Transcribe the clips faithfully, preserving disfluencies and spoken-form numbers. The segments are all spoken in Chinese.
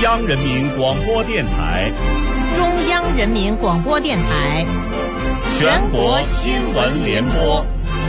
央人民广播电台， 中央人民广播电台， 全国新闻联播。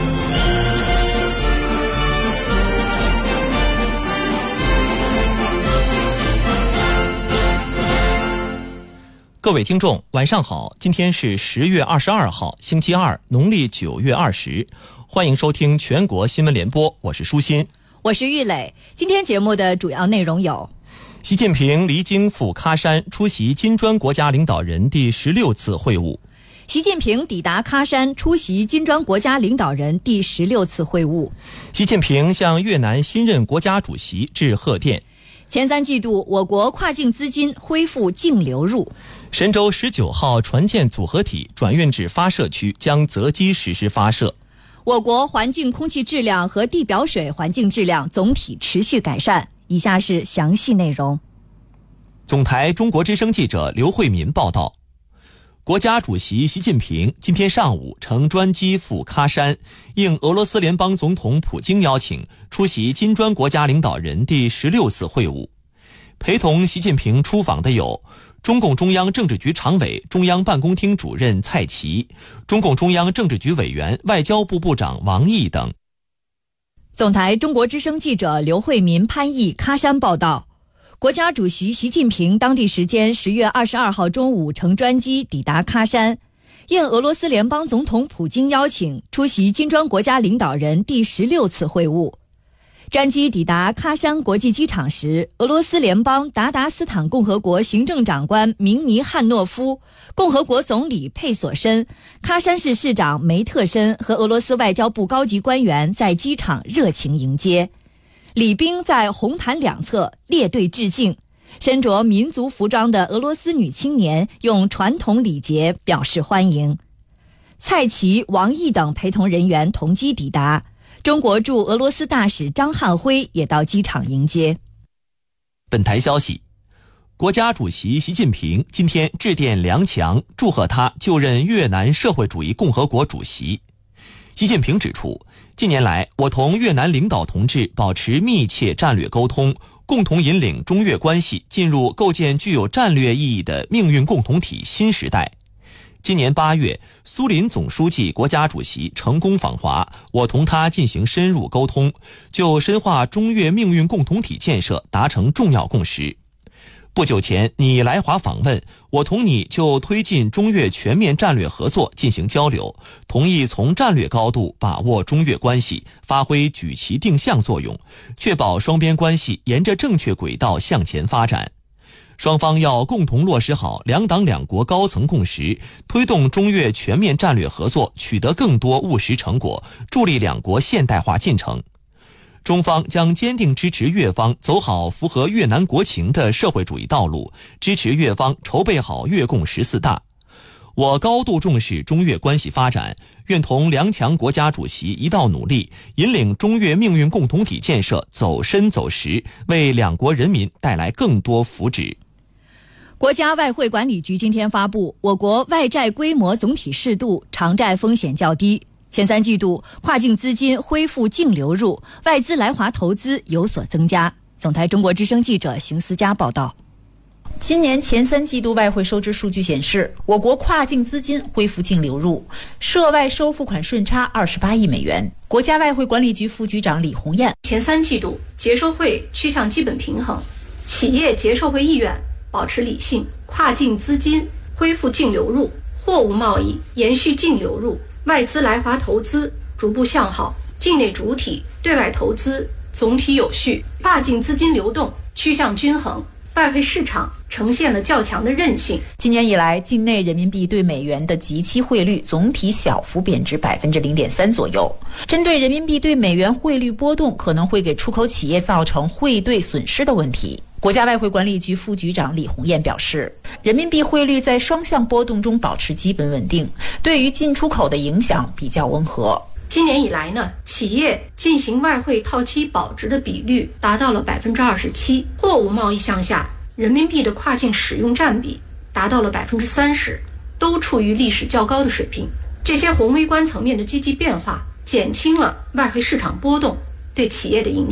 各位听众，晚上好！今天是十月二十二号，星期二，农历九月二十。欢迎收听全国新闻联播，我是舒心， 我是玉磊。今天节目的主要内容有： 习近平离京赴喀山出席金砖国家领导人第十六次会晤。 习近平抵达喀山出席金砖国家领导人第十六次会晤。 习近平向越南新任国家主席致贺电。 前三季度，我国跨境资金恢复净流入。 神舟十九号船舰组合体转运至发射区，将择机实施发射。 我国环境空气质量和地表水环境质量总体持续改善。以下是详细内容。 总台中国之声记者刘慧民报道，国家主席习近平今天上午乘专机赴喀山，应俄罗斯联邦总统普京邀请，出席金砖国家领导人第十六次会晤。陪同习近平出访的有中共中央政治局常委、中央办公厅主任蔡奇，中共中央政治局委员、外交部部长王毅等。 总台中国之声记者刘慧民、潘毅喀山报道，国家主席习近平当地时间十月二十二号中午乘专机抵达喀山，应俄罗斯联邦总统普京邀请，出席金砖国家领导人第十六次会晤。专机抵达喀山国际机场时，俄罗斯联邦达达斯坦共和国行政长官明尼汉诺夫、共和国总理佩索申、喀山市市长梅特申和俄罗斯外交部高级官员在机场热情迎接。礼宾在红毯两侧列队致敬，身着民族服装的俄罗斯女青年用传统礼节表示欢迎。蔡奇、王毅等陪同人员同机抵达。中国驻俄罗斯大使张汉辉也到机场迎接。 本台消息，国家主席习近平今天致电梁强，祝贺他就任越南社会主义共和国主席。习近平指出，近年来我同越南领导同志保持密切战略沟通，共同引领中越关系进入构建具有战略意义的命运共同体新时代。今年八月，苏林总书记、国家主席成功访华，我同他进行深入沟通，就深化中越命运共同体建设达成重要共识。不久前，你来华访问，我同你就推进中越全面战略合作进行交流，同意从战略高度把握中越关系，发挥举旗定向作用，确保双边关系沿着正确轨道向前发展。双方要共同落实好两党两国高层共识，推动中越全面战略合作取得更多务实成果，助力两国现代化进程。中方将坚定支持越方走好符合越南国情的社会主义道路，支持越方筹备好越共十四大。我高度重视中越关系发展，愿同梁强国家主席一道努力，引领中越命运共同体建设走深走实，为两国人民带来更多福祉。 国家外汇管理局今天发布，我国外债规模总体适度，偿债风险较低。前三季度跨境资金恢复净流入，外资来华投资有所增加。总台中国之声记者邢思佳报道。 今年前三季度外汇收支数据显示，我国跨境资金恢复净流入，涉外收付款顺差二十八亿美元。国家外汇管理局副局长李红艳， 前三季度结售汇趋向基本平衡，企业结售汇意愿保持理性，跨境资金恢复净流入，货物贸易延续净流入，外资来华投资逐步向好，境内主体对外投资总体有序，跨境资金流动趋向均衡，外汇市场呈现了较强的韧性。 今年以来，境内人民币对美元的即期汇率总体小幅贬值百分之零点三左右。针对人民币对美元汇率波动可能会给出口企业造成汇兑损失的问题，国家外汇管理局副局长李红艳表示，人民币汇率在双向波动中保持基本稳定，对于进出口的影响比较温和。 今年以来呢，企业进行外汇套期保值的比率达到了百分之二十七，货物贸易项下人民币的跨境使用占比达到了百分之三十，都处于历史较高的水平。这些宏微观层面的积极变化，减轻了外汇市场波动对企业的影响，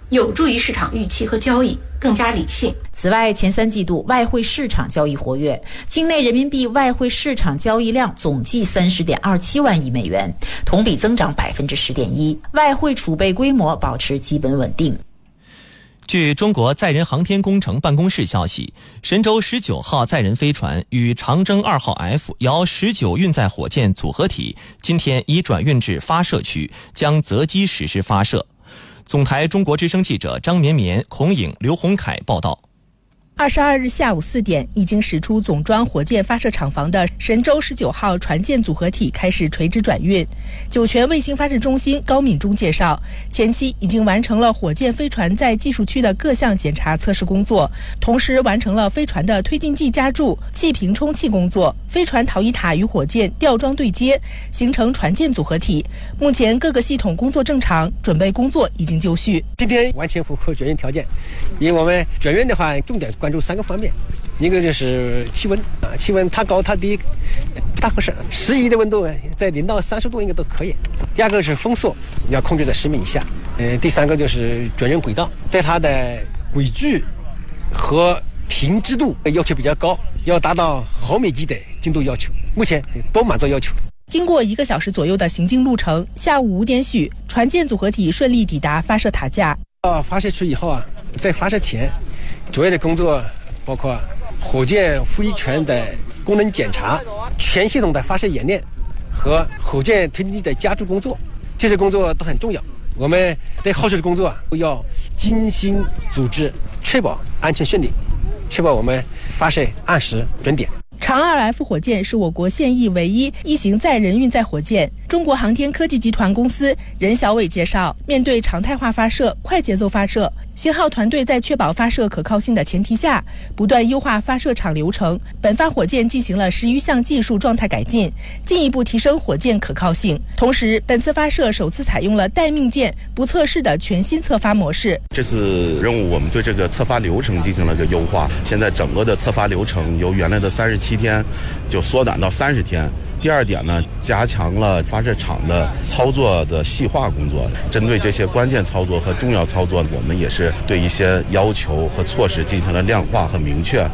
有助于市场预期和交易更加理性。 此外，前三季度外汇市场交易活跃，境内人民币外汇市场交易量总计三十点二七万亿美元，同比增长百分之十点一，外汇储备规模保持基本稳定。 据中国载人航天工程办公室消息，神舟十九号载人飞船与长征二号 F 遥十九运载火箭组合体今天已转运至发射区，将择机实施发射。总台中国之声记者张绵绵、孔颖、刘洪凯报道。 二十二日下午四点，已经驶出总装火箭发射厂房的神舟十九号船舰组合体开始垂直转运。酒泉卫星发射中心高敏中介绍，前期已经完成了火箭飞船在技术区的各项检查测试工作，同时完成了飞船的推进剂加注、气瓶充气工作，飞船逃逸塔与火箭吊装对接，形成船舰组合体。目前各个系统工作正常，准备工作已经就绪。 今天完全符合转运条件，因为我们转运的话，重点关注三个方面，一个就是气温啊，气温它高它低不大合适，适宜的温度在零到三十度应该都可以。第二个是风速要控制在十米以下，呃，第三个就是转运轨道，对它的轨距和平直度要求比较高，要达到毫米级的精度要求，目前都满足要求。 经过一个小时左右的行进路程，下午五点许，船舰组合体顺利抵达发射塔架。 到发射区以后啊，在发射前主要的工作包括火箭飞船的功能检查、全系统的发射演练和火箭推进剂的加注工作，这些工作都很重要。我们对后续的工作啊，都要精心组织，确保安全顺利，确保我们发射按时准点。 长二 F 火箭是我国现役唯一一型载人运载火箭。中国航天科技集团公司任小伟介绍，面对常态化发射、快节奏发射，星号团队在确保发射可靠性的前提下，不断优化发射场流程。本发火箭进行了十余项技术状态改进，进一步提升火箭可靠性。同时，本次发射首次采用了待命箭不测试的全新测发模式。 这次任务我们对这个测发流程进行了个优化，现在整个的测发流程由原来的三十七天就缩短到三十天。第二点呢，加强了发射场的操作的细化工作，针对这些关键操作和重要操作，我们也是对一些要求和措施进行了量化和明确。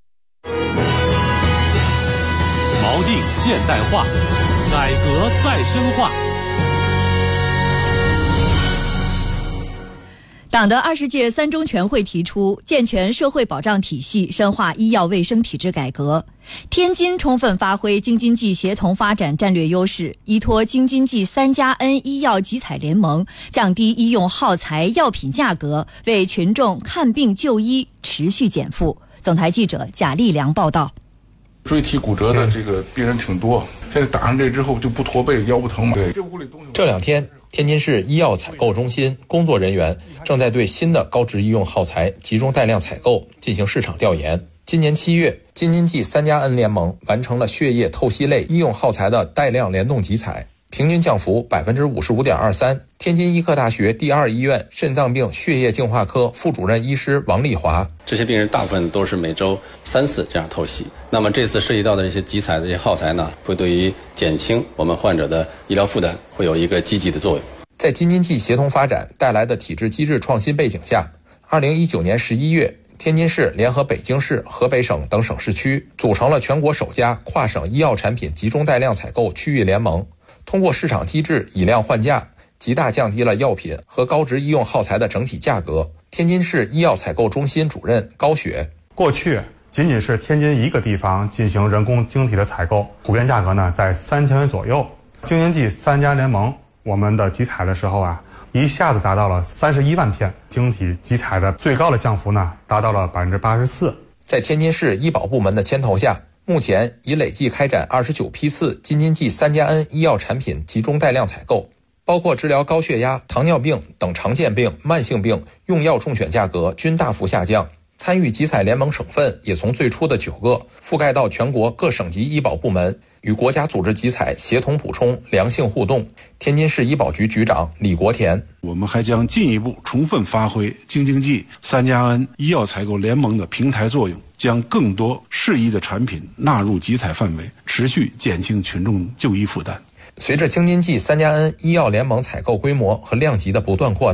锚定现代化，改革再深化。 党的二十届三中全会提出健全社会保障体系，深化医药卫生体制改革。天津充分发挥京津冀协同发展战略优势，依托京津冀三加 N 医药集采联盟，降低医用耗材药品价格，为群众看病就医持续减负。总台记者贾立良报道。 椎体骨折的这个病人挺多，现在打上这之后就不驼背，腰不疼嘛。对， 这两天，天津市医药采购中心工作人员正在对新的高值医用耗材集中带量采购进行市场调研。今年七月，京津冀三加 N 联盟完成了血液透析类医用耗材的带量联动集采，平均降幅 百分之五十五点二三。天津医科大学第二医院肾脏病血液净化科副主任医师王丽华， 这些病人大部分都是每周三次这样透析。那么这次涉及到的这些集采的这些耗材呢，会对于减轻我们患者的医疗负担会有一个积极的作用。 在京津冀协同发展带来的体制机制创新背景下，二零一九年十一月，天津市联合北京市、河北省等省市区，组成了全国首家跨省医药产品集中带量采购区域联盟。通过市场机制以量换价，极大降低了药品和高值医用耗材的整体价格。天津市医药采购中心主任高雪， 过去仅仅是天津一个地方进行人工晶体的采购，普遍价格呢在三千元左右。京津冀三家联盟，我们的集采的时候啊，一下子达到了三十一万片，晶体集采的最高的降幅呢达到了百分之八十四。 在天津市医保部门的牵头下，目前已累计开展二十九批次京津冀三加 N 医药产品集中带量采购，包括治疗高血压、糖尿病等常见病、慢性病用药中选价格均大幅下降。参与集采联盟省份也从最初的九个覆盖到全国各省级医保部门，与国家组织集采协同补充，良性互动。天津市医保局局长李国田， 我们还将进一步充分发挥京津冀三加 N 医药采购联盟的平台作用，将更多适宜的产品纳入集采范围，持续减轻群众就医负担。 随着京津冀三加 N 医药联盟采购规模和量级的不断扩大，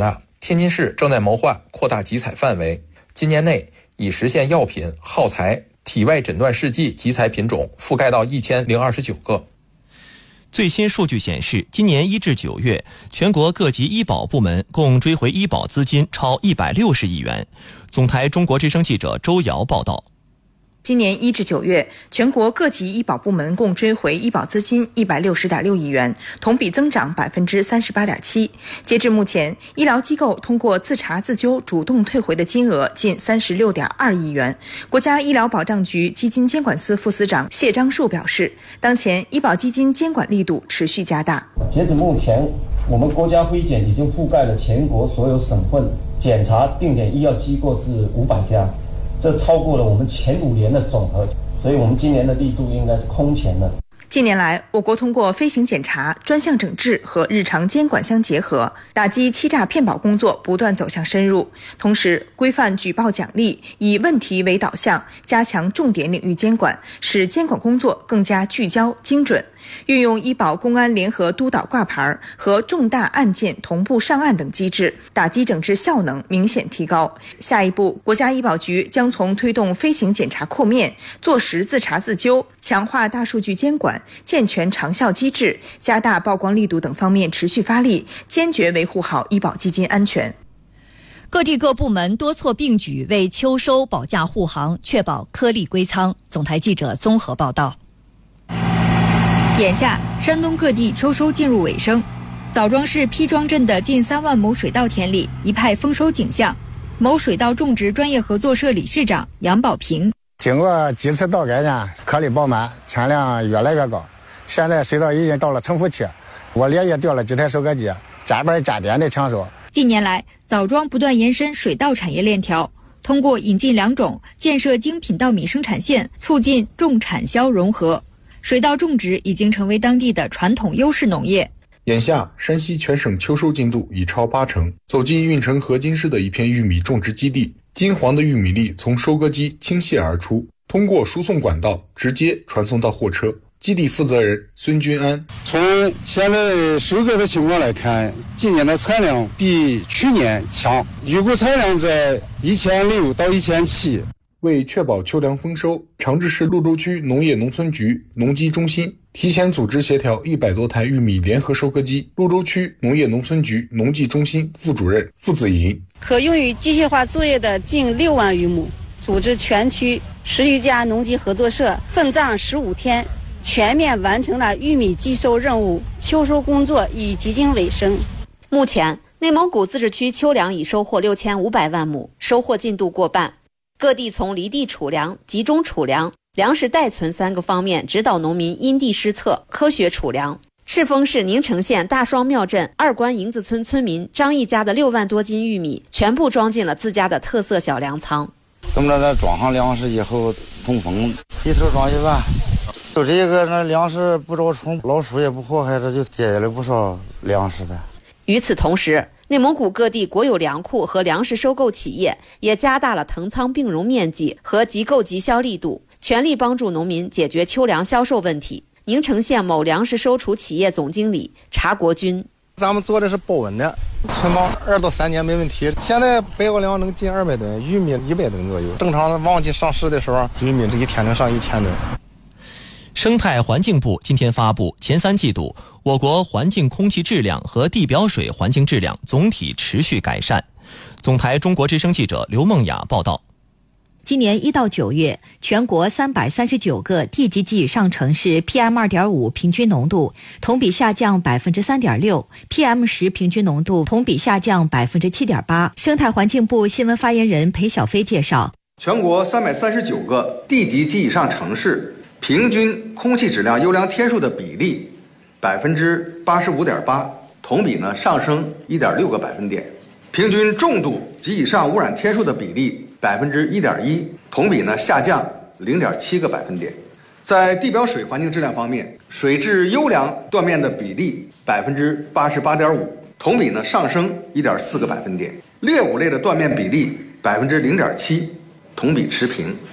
天津市正在谋划扩大集采范围，今年内已实现药品、耗材、体外诊断试剂集采品种覆盖到一千零二十九个。 最新数据显示，今年一至九月，全国各级医保部门共追回医保资金超一百六十亿元。总台中国之声记者周瑶报道。 今年一至九月，全国各级医保部门共追回医保资金一百六十点六亿元，同比增长百分之三十八点七。截至目前，医疗机构通过自查自纠主动退回的金额近三十六点二亿元。国家医疗保障局基金监管司副司长谢章树表示，当前医保基金监管力度持续加大。 截至目前，我们国家卫检已经覆盖了全国所有省份检查定点医药机构是五百家。这超过了我们前五年的总和，所以我们今年的力度应该是空前的。 近年来，我国通过飞行检查、专项整治和日常监管相结合，打击欺诈骗保工作不断走向深入。同时，规范举报奖励，以问题为导向，加强重点领域监管，使监管工作更加聚焦、精准。运用医保公安联合督导挂牌和重大案件同步上案等机制，打击整治效能明显提高。下一步，国家医保局将从推动飞行检查扩面、做实自查自纠、强化大数据监管、健全长效机制、加大曝光力度等方面持续发力，坚决维护好医保基金安全。 各地各部门多措并举，为秋收保驾护航，确保颗粒归仓。总台记者综合报道。 眼下，山东各地秋收进入尾声，枣庄市坯庄镇的近三万亩水稻田里一派丰收景象。某水稻种植专业合作社理事长杨宝平： 经过几次稻改呢，颗粒饱满，产量越来越高。现在水稻已经到了成熟期，我连夜调了几台收割机，加班加点的抢收。 近年来，枣庄不断延伸水稻产业链条，通过引进良种、建设精品稻米生产线，促进种产销融合。水稻种植已经成为当地的传统优势农业。 眼下，山西全省秋收进度已超八成。走进运城河津市的一片玉米种植基地，金黄的玉米粒从收割机倾泻而出，通过输送管道直接传送到货车。基地负责人孙军安： 从现在收割的情况来看，今年的产量比去年强，预估产量在一千六到一千七。 为确保秋粮丰收，长治市潞州区农业农村局农机中心提前组织协调一百多台玉米联合收割机。潞州区农业农村局农技中心副主任付子莹： 可用于机械化作业的近六万余亩，组织全区十余家农机合作社奋战十五天，全面完成了玉米机收任务，秋收工作已接近尾声。 目前，内蒙古自治区秋粮已收获六千五百万亩，收获进度过半。各地从离地储粮、集中储粮、粮食待存三个方面指导农民因地施策、科学储粮。赤峰市宁城县大双庙镇二关营子村村民张一家的六万多斤玉米全部装进了自家的特色小粮仓。 这么着，咱装上粮食以后通风，一头装一万，就这个那粮食不招虫，老鼠也不祸害，这就节约了不少粮食呗。 与此同时，内蒙古各地国有粮库和粮食收购企业也加大了腾仓并容面积和集购集销力度，全力帮助农民解决秋粮销售问题。宁城县某粮食收储企业总经理查国军： 咱们做的是保温的，存放二到三年没问题。现在百货粮能进二百吨，玉米一百吨左右。正常旺季上市的时候，玉米一天能上一千吨。 生态环境部今天发布，前三季度我国环境空气质量和地表水环境质量总体持续改善。总台中国之声记者刘梦雅报道。 今年一到九月，全国三百三十九个地级及以上城市 P M 二点五 平均浓度同比下降百分之三点六 ，P M 十 平均浓度同比下降百分之七点八。生态环境部新闻发言人裴小飞介绍， 全国三百三十九个地级及以上城市平均空气质量优良天数的比例百分之八十五点八，同比呢上升一点六个百分点。平均重度及以上污染天数的比例百分之一点一，同比呢下降零点七个百分点。在地表水环境质量方面，水质优良断面的比例百分之八十八点五，同比呢上升一点四个百分点。劣五类的断面比例百分之零点七，同比持平。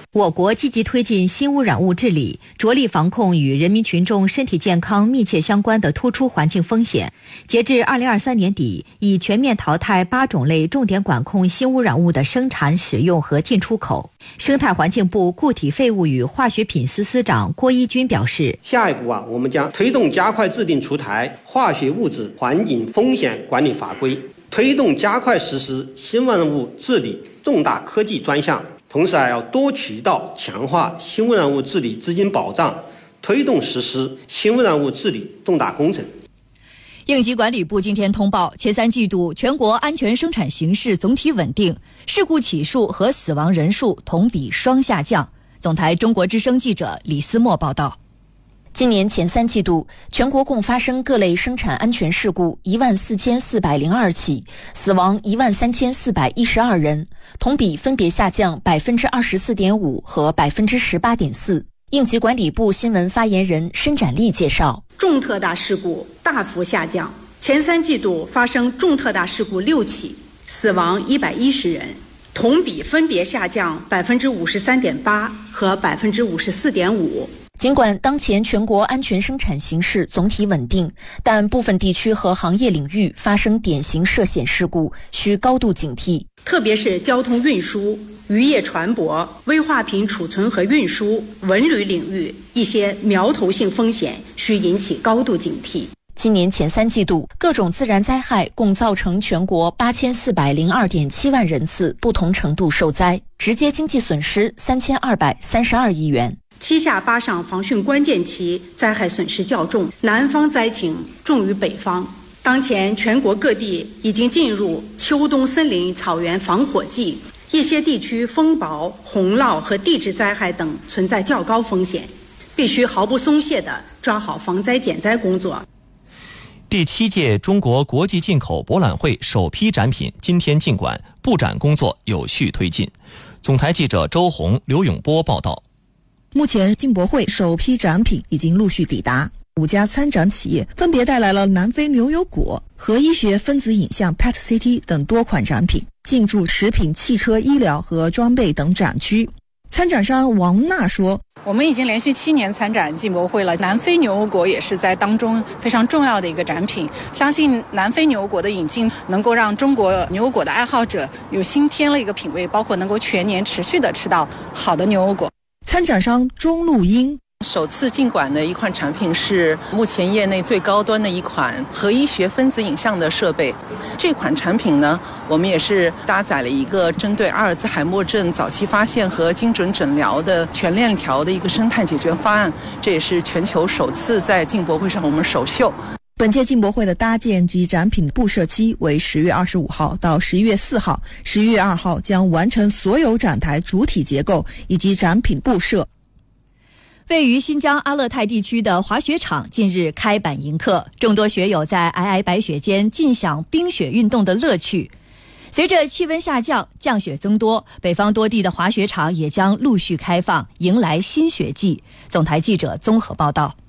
我国积极推进新污染物治理，着力防控与人民群众身体健康密切相关的突出环境风险。截至二零二三年底，已全面淘汰八种类重点管控新污染物的生产、使用和进出口。生态环境部固体废物与化学品司司长郭一军表示， 下一步啊，我们将推动加快制定出台化学物质环境风险管理法规，推动加快实施新污染物治理重大科技专项。同时还要多渠道强化新污染物治理资金保障，推动实施新污染物治理重大工程。 应急管理部今天通报，前三季度全国安全生产形势总体稳定，事故起数和死亡人数同比双下降。总台中国之声记者李思墨报道。 今年前三季度，全国共发生各类生产安全事故一万四千四百零二起，死亡一万三千四百一十二人，同比分别下降百分之二十四点五和百分之十八点四。应急管理部新闻发言人申展丽介绍， 重特大事故大幅下降，前三季度发生重特大事故六起，死亡一百一十人，同比分别下降百分之五十三点八和百分之五十四点五。 尽管当前全国安全生产形势总体稳定，但部分地区和行业领域发生典型涉险事故，需高度警惕。 特别是交通运输、渔业船舶、危化品储存和运输、文旅领域一些苗头性风险，需引起高度警惕。 今年前三季度，各种自然灾害共造成全国八千四百零二点七万人次不同程度受灾，直接经济损失三千二百三十二亿元。 七下八上防汛关键期灾害损失较重，南方灾情重于北方。当前全国各地已经进入秋冬森林草原防火季，一些地区风雹、洪涝和地质灾害等存在较高风险，必须毫不松懈地抓好防灾减灾工作。 第七届中国国际进口博览会首批展品今天进馆，布展工作有序推进。总台记者周红、刘永波报道。 目前进博会首批展品已经陆续抵达，五家参展企业分别带来了南非牛油果和医学分子影像 P E T C T 等多款展品，进驻食品、汽车、医疗和装备等展区。参展商王娜说， 我们已经连续七年参展进博会了，南非牛油果也是在当中非常重要的一个展品。相信南非牛油果的引进能够让中国牛油果的爱好者有新添了一个品味，包括能够全年持续的吃到好的牛油果。 参展商钟露英首次进馆的一款产品是目前业内最高端的一款核医学分子影像的设备。这款产品呢，我们也是搭载了一个针对阿尔兹海默症早期发现和精准诊疗的全链条的一个生态解决方案，这也是全球首次在进博会上我们首秀。 本届进博会的搭建及展品布设期为十月二十五号到十一月四号，十一月二号将完成所有展台主体结构以及展品布设。 位于新疆阿勒泰地区的滑雪场近日开板迎客，众多雪友在皑皑白雪间尽享冰雪运动的乐趣。随着气温下降，降雪增多，北方多地的滑雪场也将陆续开放，迎来新雪季。总台记者综合报道。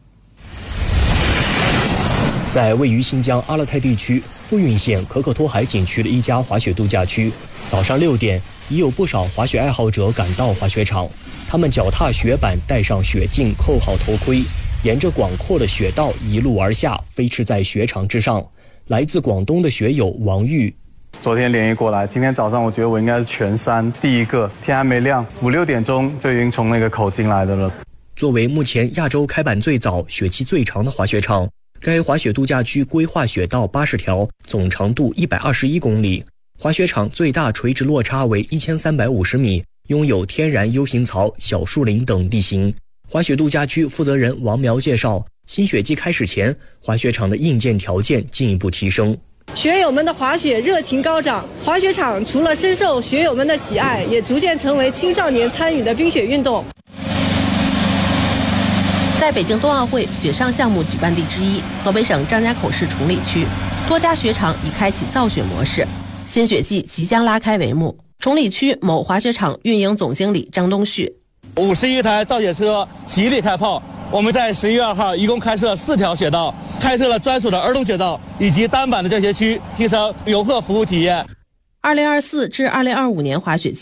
在位于新疆阿勒泰地区富蕴县可可托海景区的一家滑雪度假区，早上六点已有不少滑雪爱好者赶到滑雪场。他们脚踏雪板，戴上雪镜，扣好头盔，沿着广阔的雪道一路而下，飞驰在雪场之上。来自广东的雪友王玉， 昨天连夜过来，今天早上我觉得我应该是全山第一个，天还没亮，五六点钟就已经从那个口进来的了。 作为目前亚洲开板最早、雪期最长的滑雪场，该滑雪度假区规划雪道八十条，总长度一百二十一公里。滑雪场最大垂直落差为一千三百五十米，拥有天然 U 型槽、小树林等地形。滑雪度假区负责人王苗介绍，新雪季开始前，滑雪场的硬件条件进一步提升。 雪友们的滑雪热情高涨，滑雪场除了深受雪友们的喜爱，也逐渐成为青少年参与的冰雪运动。 在北京冬奥会雪上项目举办地之一，河北省张家口市崇礼区，多家雪场已开启造雪模式，新雪季即将拉开帷幕。崇礼区某滑雪场运营总经理张东旭， 五十一台造雪车齐力开炮。我们在十一月二号一共开设四条雪道，开设了专属的儿童雪道以及单板的教学区，提升游客服务体验。 二零二四至二零二五年滑雪季，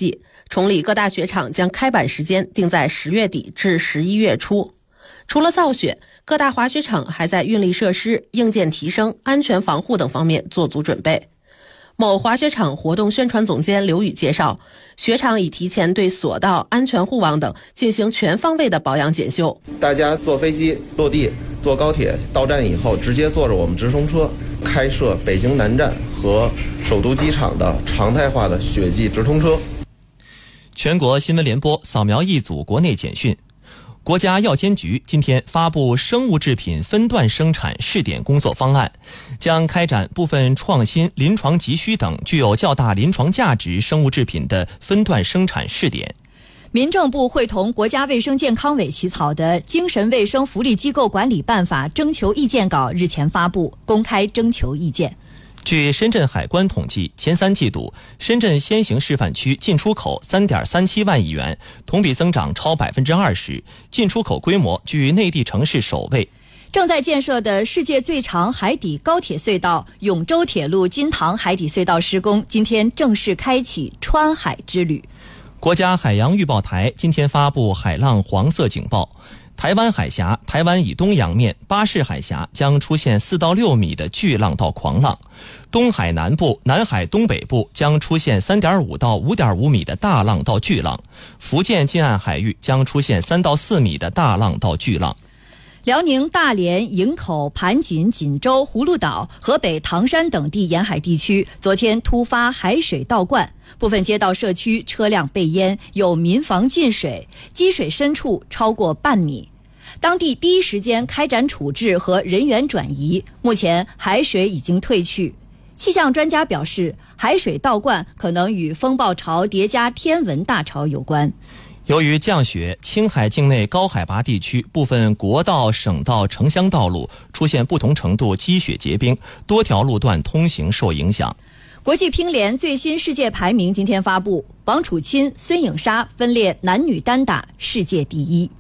崇礼各大雪场将开板时间定在十月底至十一月初。除了造雪，各大滑雪场还在运力设施、硬件提升、安全防护等方面做足准备。某滑雪场活动宣传总监刘宇介绍，雪场已提前对索道、安全护网等进行全方位的保养检修。 大家坐飞机落地，坐高铁到站以后，直接坐着我们直通车，开设北京南站和首都机场的常态化的雪季直通车。 全国新闻联播扫描一组国内简讯。国家药监局今天发布生物制品分段生产试点工作方案，将开展部分创新、临床急需等具有较大临床价值生物制品的分段生产试点。 民政部会同国家卫生健康委起草的《精神卫生福利机构管理办法》征求意见稿日前发布，公开征求意见。 据深圳海关统计，前三季度深圳先行示范区进出口 三点三七万亿元，同比增长超 百分之二十， 进出口规模居内地城市首位。 正在建设的世界最长海底高铁隧道永州铁路金塘海底隧道施工今天正式开启穿海之旅。 国家海洋预报台今天发布海浪黄色警报，台湾海峡、台湾以东洋面、巴士海峡将出现四到六米的巨浪到狂浪，东海南部、南海东北部将出现 三点五到五点五米的大浪到巨浪，福建近岸海域将出现三到四米的大浪到巨浪。 辽宁大连、营口、盘锦、锦州、葫芦岛、河北唐山等地沿海地区昨天突发海水倒灌，部分街道社区车辆被淹，有民房进水，积水深处超过半米。当地第一时间开展处置和人员转移，目前海水已经退去。气象专家表示，海水倒灌可能与风暴潮叠加天文大潮有关。 由于降雪，青海境内高海拔地区部分国道、省道、城乡道路出现不同程度积雪结冰，多条路段通行受影响。 国际乒联最新世界排名今天发布，王楚钦、孙颖莎分列男女单打世界第一。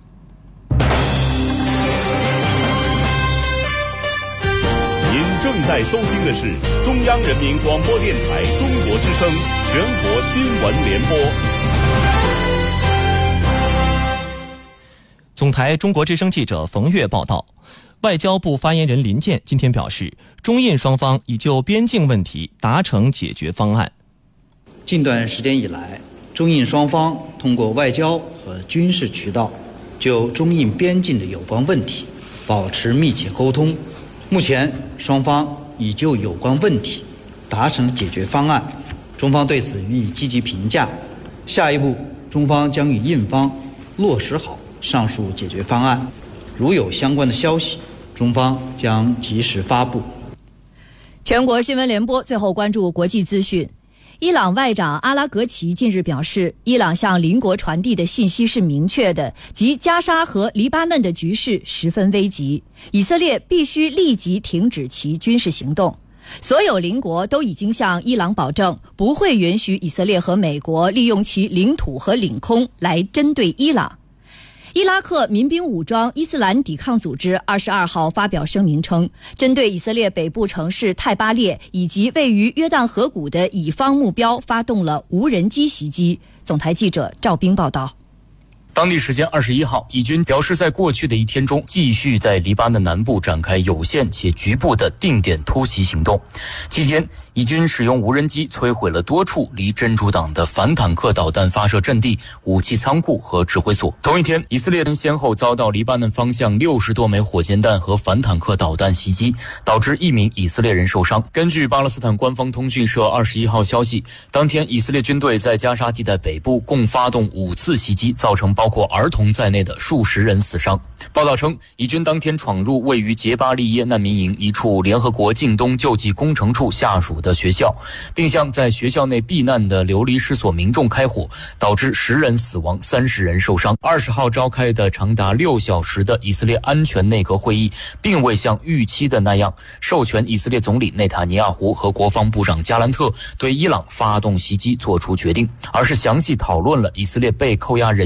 您正在收听的是中央人民广播电台中国之声全国新闻联播。 总台中国之声记者冯月报道，外交部发言人林健今天表示，中印双方已就边境问题达成解决方案。 近段时间以来，中印双方通过外交和军事渠道就中印边境的有关问题保持密切沟通。目前双方已就有关问题达成了解决方案，中方对此予以积极评价。下一步，中方将与印方落实好上述解决方案，如有相关的消息，中方将及时发布。 全国新闻联播最后关注国际资讯。伊朗外长阿拉格齐近日表示，伊朗向邻国传递的信息是明确的，即加沙和黎巴嫩的局势十分危急，以色列必须立即停止其军事行动。所有邻国都已经向伊朗保证，不会允许以色列和美国利用其领土和领空来针对伊朗。伊拉克民兵武装伊斯兰抵抗组织二十二号发表声明称，针对以色列北部城市泰巴列以及位于约旦河谷的以方目标发动了无人机袭击。总台记者赵冰报道。 当地时间二十一号，以军表示，在过去的一天中，继续在黎巴嫩南部展开有限且局部的定点突袭行动。期间，以军使用无人机摧毁了多处离真主党的反坦克导弹发射阵地、武器仓库和指挥所。同一天，以色列人先后遭到黎巴嫩方向六十多枚火箭弹和反坦克导弹袭击，导致一名以色列人受伤。根据巴勒斯坦官方通讯社二十一号消息，当天以色列军队在加沙地带北部共发动五次袭击，造成包括儿童在内的数十人死伤。报道称，以军当天闯入位于杰巴利耶难民营一处联合国近东救济工程处下属的学校，并向在学校内避难的流离失所民众开火，导致十人死亡，三十人受伤。二十号召开的长达六小时的以色列安全内阁会议，并未像预期的那样授权以色列总理内塔尼亚胡和国防部长加兰特对伊朗发动袭击做出决定，而是详细讨论了以色列被扣押人员的问题。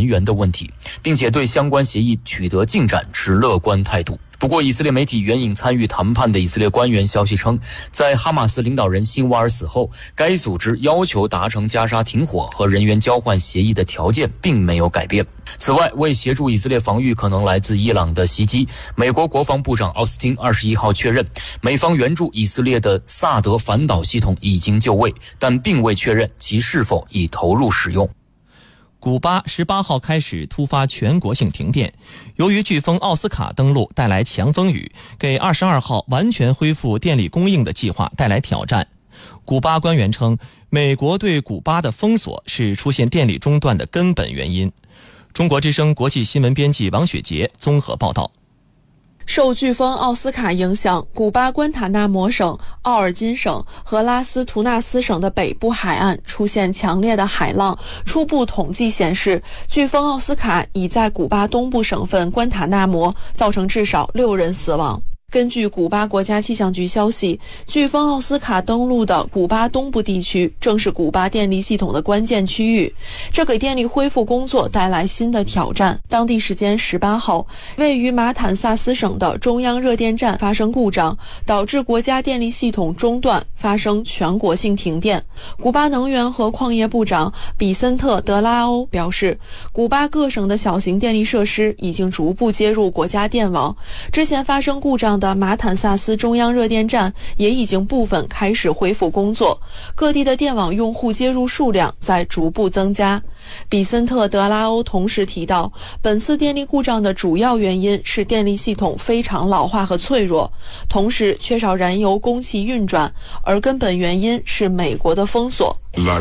问题，并且对相关协议取得进展持乐观态度。不过，以色列媒体援引参与谈判的以色列官员消息称，在哈马斯领导人辛瓦尔死后，该组织要求达成加沙停火和人员交换协议的条件并没有改变。此外，为协助以色列防御可能来自伊朗的袭击，美国国防部长奥斯汀二十一号确认，美方援助以色列的萨德反导系统已经就位，但并未确认其是否已投入使用。 古巴十八号开始突发全国性停电，由于飓风奥斯卡登陆带来强风雨，给二十二号完全恢复电力供应的计划带来挑战。古巴官员称，美国对古巴的封锁是出现电力中断的根本原因。中国之声国际新闻编辑王雪杰综合报道。 受飓风奥斯卡影响，古巴关塔那摩省、奥尔金省和拉斯图纳斯省的北部海岸出现强烈的海浪。初步统计显示，飓风奥斯卡已在古巴东部省份关塔那摩造成至少六人死亡。根据古巴国家气象局消息，飓风奥斯卡登陆的古巴东部地区正是古巴电力系统的关键区域，这给电力恢复工作带来新的挑战。当地时间十八号，位于马坦萨斯省的中央热电站发生故障，导致国家电力系统中断，发生全国性停电。古巴能源和矿业部长比森特·德拉欧表示，古巴各省的小型电力设施已经逐步接入国家电网，之前发生故障的马坦萨斯中央热电站也已经部分开始恢复工作，各地的电网用户接入数量在逐步增加。比森特·德拉欧同时提到，本次电力故障的主要原因是电力系统非常老化和脆弱，同时缺少燃油供气运转，而根本原因是美国的封锁。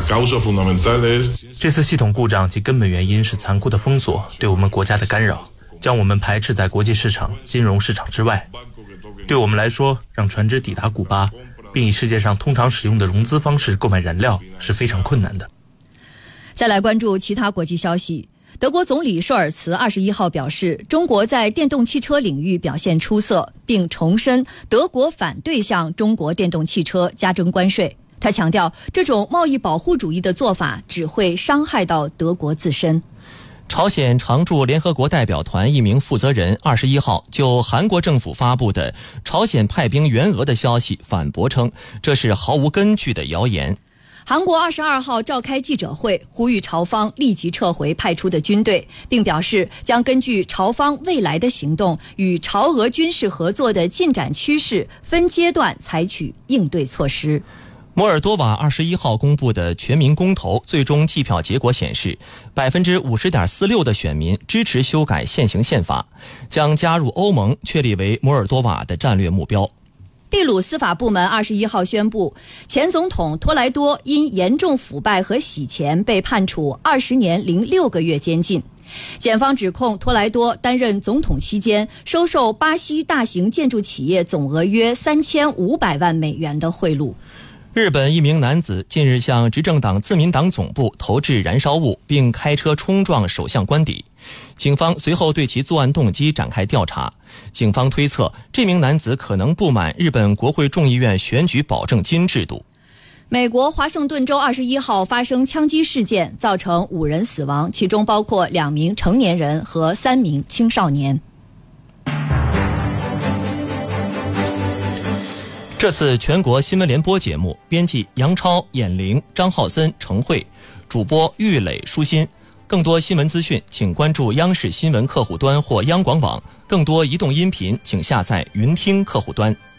这次系统故障其根本原因是残酷的封锁对我们国家的干扰，将我们排斥在国际市场、金融市场之外。对我们来说，让船只抵达古巴，并以世界上通常使用的融资方式购买燃料是非常困难的。 再来关注其他国际消息。德国总理舒尔茨二十一号表示，中国在电动汽车领域表现出色，并重申德国反对向中国电动汽车加征关税。他强调，这种贸易保护主义的做法只会伤害到德国自身。 朝鲜常驻联合国代表团一名负责人二十一号就韩国政府发布的朝鲜派兵援俄的消息反驳称，这是毫无根据的谣言。 韩国二十二号召开记者会，呼吁朝方立即撤回派出的军队，并表示将根据朝方未来的行动与朝俄军事合作的进展趋势，分阶段采取应对措施。 摩尔多瓦二十一号公布的全民公投最终计票结果显示，百分之五十点四六的选民支持修改现行宪法，将加入欧盟确立为摩尔多瓦的战略目标。 秘鲁司法部门二十一号宣布，前总统托莱多因严重腐败和洗钱被判处二十年零六个月监禁。检方指控托莱多担任总统期间收受巴西大型建筑企业总额约三千五百万美元的贿赂。 日本一名男子近日向执政党自民党总部投掷燃烧物，并开车冲撞首相官邸。警方随后对其作案动机展开调查。警方推测，这名男子可能不满日本国会众议院选举保证金制度。 美国华盛顿州二十一号发生枪击事件，造成五人死亡，其中包括两名成年人和三名青少年。 这次全国新闻联播节目，编辑杨超、闫玲、张浩森、程慧，主播玉磊、舒心。更多新闻资讯，请关注央视新闻客户端或央广网。更多移动音频，请下载云听客户端。